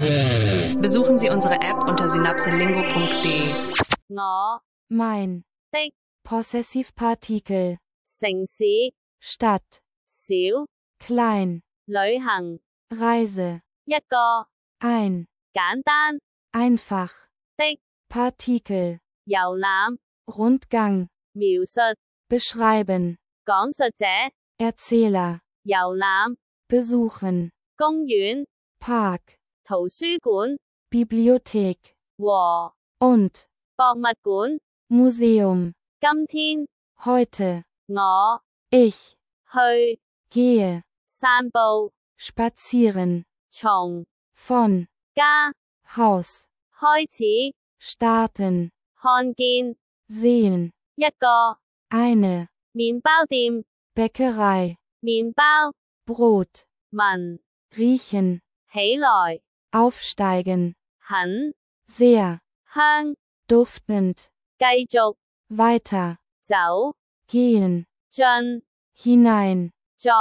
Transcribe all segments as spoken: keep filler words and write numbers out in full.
Besuchen Sie unsere App unter synapselingo punkt de. 我 mein, 的 Possessivpartikel, 城市 Stadt, 小 klein, 旅行 Reise, 一個 ein, 簡單 einfach, 的 Partikel, 遊覽 Rundgang, 描述 beschreiben, 講述者 Erzähler, 遊覽 besuchen, 公園 Park, 圖書館 Bibliothek 和 und 博物館 Museum. 今天 Heute, 我 ich, 去 gehe, 散步 spazieren, 從 von, 家 Haus, 開始 starten, 看見 sehen, 一個 eine, 麵包店 Bäckerei, 麵包 Brot, 聞 riechen, 起來 aufsteigen, 很 sehr, 香 duftend, 繼續 weiter, 走 gehen, 進 hinein, 在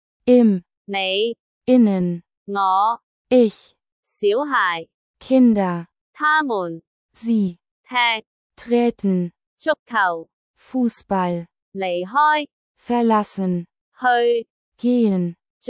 im, 你 innen, 我 ich, 小孩 Kinder, 他們 sie, 踢 treten, 足球 Fußball, 離開 verlassen, 去 gehen, 在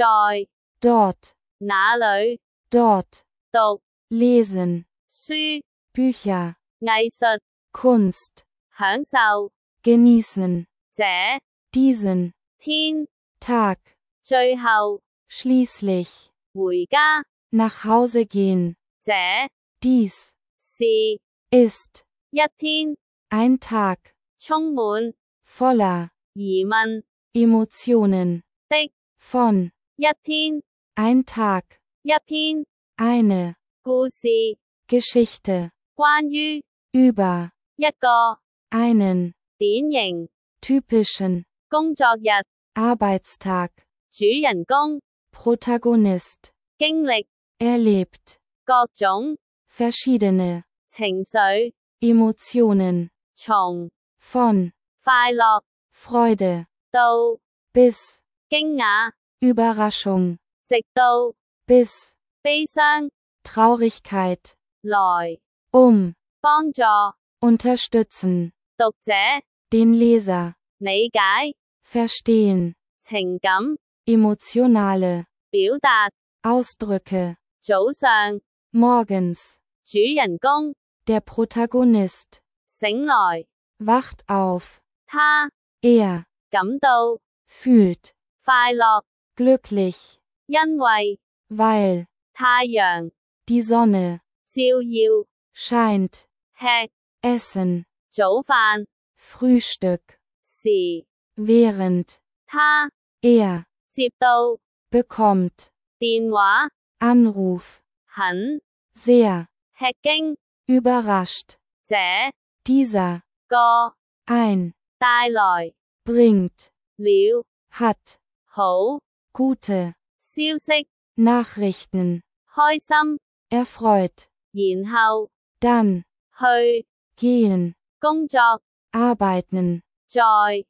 dort, 哪裏 dort, 讀 lesen, 書 Bücher, 藝術 Kunst, 享受 genießen, 這 diesen, 天 Tag, 最後 schließlich, 回家 nach Hause gehen, 這 dies, 是 ist, 一天 ein Tag, 充滿 voller, 疑問 Emotionen, 的 von, 一天 ein Tag, 一篇 eine, 故事 Geschichte, 關於 über, 一個 einen, 典型 typischen, 工作日 Arbeitstag, 主人公 Protagonist, 經歷 erlebt, 各種 verschiedene, 情緒 Emotionen, 從 von, 快樂 Freude, 到 bis, 驚訝 Überraschung, 直到 bis, 悲傷 Traurigkeit, 來 um, 幫助 unterstützen, 讀者 den Leser, 理解 verstehen, 情感 emotionale, 表達 Ausdrücke, 早上 morgens, 主人公 der Protagonist, 醒來 wacht auf, 他 er, 感到 fühlt, 快樂 glücklich, 因為 weil, 太陽 die Sonne, 照耀 scheint, 吃 essen, 早飯 Frühstück, 時 während, 他 er, 接到 bekommt, 電話 Anruf, 很 sehr, 吃驚 überrascht, 這 dieser, 個 ein, 帶來 bringt, 了 hat, 好 gute, 消息 Nachrichten, 開心 erfreut, 然後 dann, 去 gehen, 工作 arbeiten, 在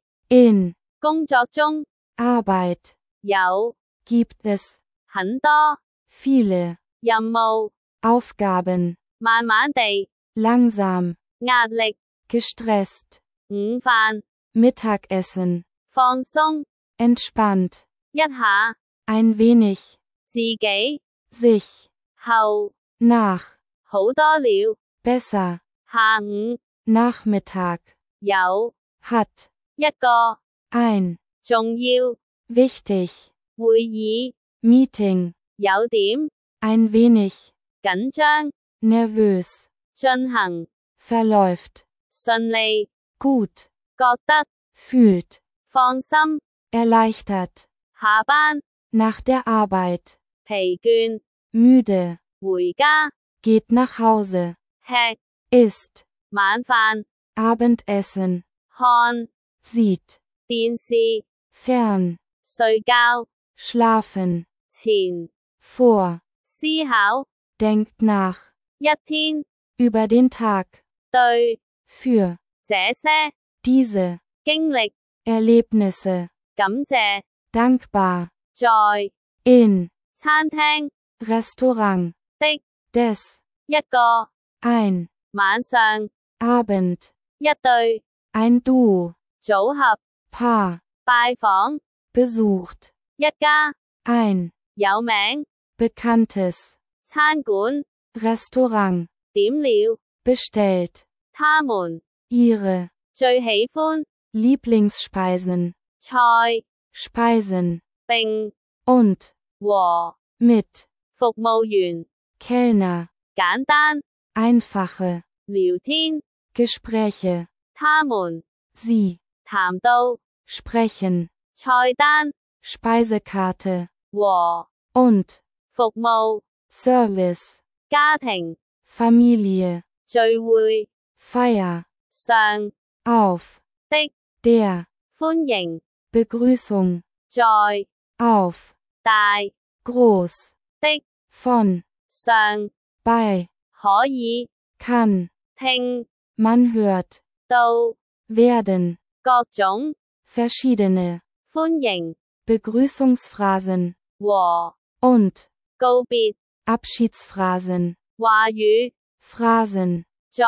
in, 工作中 Arbeit, 有 gibt es, 很多 viele, 任務 Aufgaben, 慢慢地 langsam, 壓力 gestresst, 午飯 Mittagessen, 放鬆 entspannt, 一下 ein wenig, 自己 sich, 後 nach, 好多了 besser, 下午 Nachmittag, 有 hat, 一個 ein, 重要 wichtig, 會議 Meeting, 有點 ein wenig, 緊張 nervös, 進行 verläuft, 順利 gut, 覺得 fühlt, 放心 erleichtert, 下班 nach der Arbeit, 疲倦 müde, 回家 geht nach Hause, 吃 isst, 晚飯 Abendessen, 看 sieht, 電視 fern, 睡覺 schlafen, 前 vor, 思考 denkt nach, 一天 über den Tag, 對 für, 這些 diese, 經歷 Erlebnisse, 感謝 dankbar, 在 in, 餐廳 Restaurant, 的 des, 一個 ein, 晚上 Abend, 一對 ein Duo, 組合 Paar, 拜訪 besucht, 一家 ein, 有名 bekanntes, 餐館 Restaurant, 點了 bestellt, 他們 ihre, 最喜歡 Lieblingsspeisen, 菜 Speisen, 並 und, 和 mit, 服務員 Kellner, 簡單 einfache, 聊天 Gespräche, 他們 sie, 談到 sprechen, 菜單 Speisekarte, 和 und, 服務 Service, 家庭 Familie, 聚會 Feier, 上 auf, 的 der, 歡迎 Begrüßung, 在 auf, 大 groß, 的 von, 上 bei, 可以 kann, 聽 man hört, 到 werden, 各種 verschiedene, 歡迎 Begrüßungsphrasen, 和 und, 告別 Abschiedsphrasen, 話語 Phrasen, 在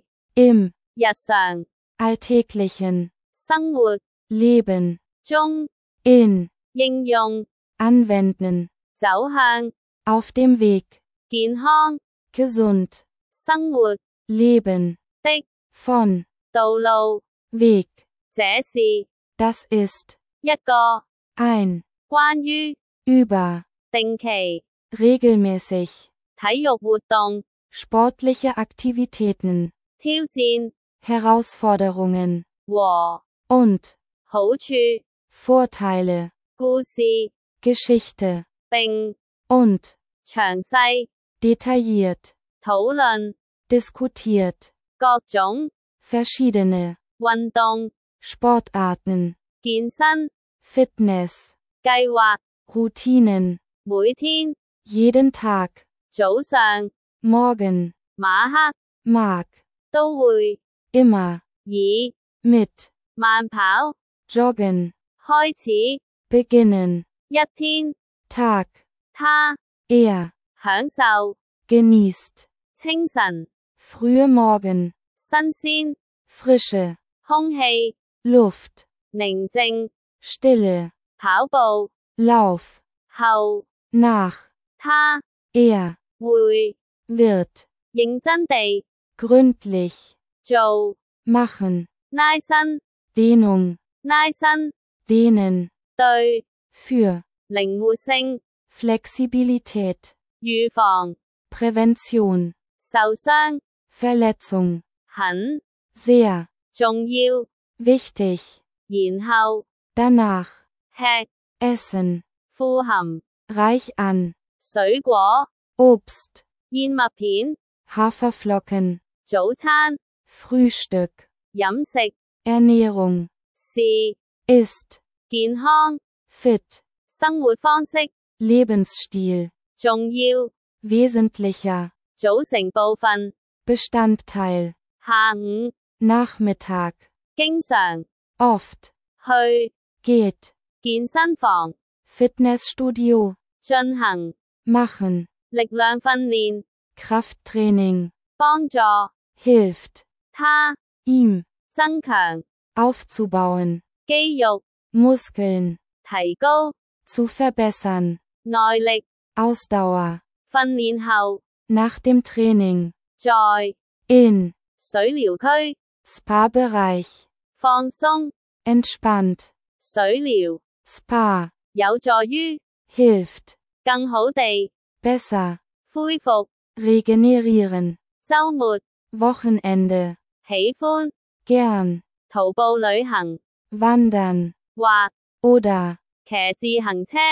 im, 日常 alltäglichen, 生活 Leben, 中 in, 應用 anwenden, 走向 auf dem Weg, 健康 gesund, 生活 leben, 的 von, 道路 Weg, 這是 das ist, 一個 ein, 關於 über, 定期 regelmäßig, 體育活動 sportliche Aktivitäten, 挑戰 Herausforderungen, 和 und, 好處 Vorteile, 故事 Geschichte, 並 und, 詳細 detailliert, 討論 diskutiert, 各種 verschiedene, 運動 Sportarten, 健身 Fitness, 計劃 Routinen, 每天 jeden Tag, 早上 morgen, 馬克 mag, 都會 immer, 以 mit, 慢跑 joggen, 開始 beginnen, 一天 Tag, 他 er, 享受 genießt, 清晨 frühe Morgen, 新鮮 frische, 空氣 Luft, 寧靜 Stille, 跑步 Lauf, 後 nach, 他 er, 會 wird, 認真地 gründlich, 做 machen, 拉伸 Dehnung, 拉伸 dehnen, 對 für, 靈活性 Flexibilität, 預防 Prävention, 受傷 Verletzung, 很 sehr, 重要 wichtig, 然後 danach, 吃 essen, 富含 reich an, 水果 Obst, 燕麥片 Haferflocken, 早餐 Frühstück, 飲食 Ernährung, 是 ist, 健康 fit, 生活方式 Lebensstil, 重要 wesentlicher, 組成部分 Bestandteil, 下午 Nachmittag, 經常 oft, 去 geht, 健身房 Fitnessstudio, 進行 machen, 力量訓練 Krafttraining, 幫助 hilft, 他 ihm, 增強 aufzubauen, 肌肉 Muskeln, 提高 zu verbessern, 耐力 Ausdauer, 訓練後 nach dem Training, 在 in, 水療區 Spa-Bereich, 放鬆 entspannt, 水療 Spa, 有助於 hilft, 更好地 besser, 恢復 regenerieren, 週末 Wochenende, 喜歡 gern, 徒步旅行 wandern, 或 oder, 騎自行車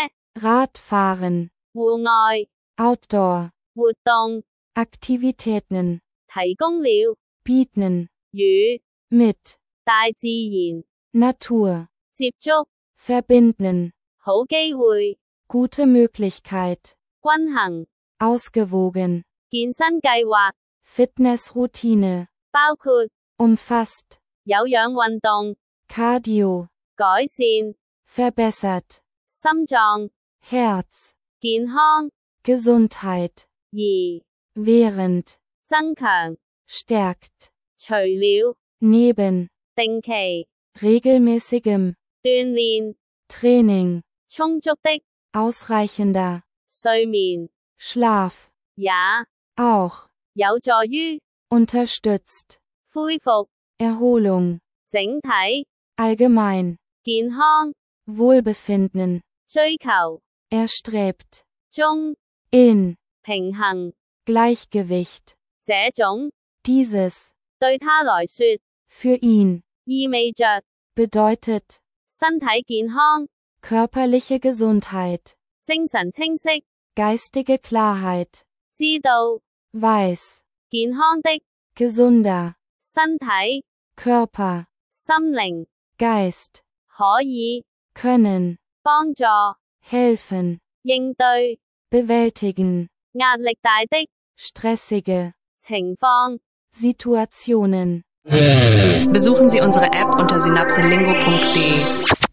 Radfahren, 戶外 Outdoor, 活動 Aktivitäten, 提供了 bieten, 與 mit, 大自然 Natur, 接觸 verbinden, 好機會 gute Möglichkeit, 均衡 ausgewogen, 健身計劃 Fitnessroutine, 包括 umfasst, 有氧運動 Cardio, 改善 verbessert, 心臟 Herz, 健康 Gesundheit, 而 während, 增強 stärkt, 除了 neben, 定期 regelmäßigem, 鍛鍊 Training, 充足的 ausreichender, 睡眠 Schlaf, 也 auch, 有助於 unterstützt, 恢復 Erholung, 整體 allgemein, 健康 Wohlbefinden, 追求 erstrebt, 中 in, 平衡 Gleichgewicht, 這種 dieses, 對他來說 für ihn, 意味着 bedeutet, 身體健康 körperliche Gesundheit, 精神清晰 geistige Klarheit, 知道 weiß, 健康的 gesunder, 身體 Körper, 心靈 Geist, 可以 können, 幫助 helfen, 應對 bewältigen, 壓力大的 stressige, 情況 Situationen. Besuchen Sie unsere App unter synapselingo punkt de.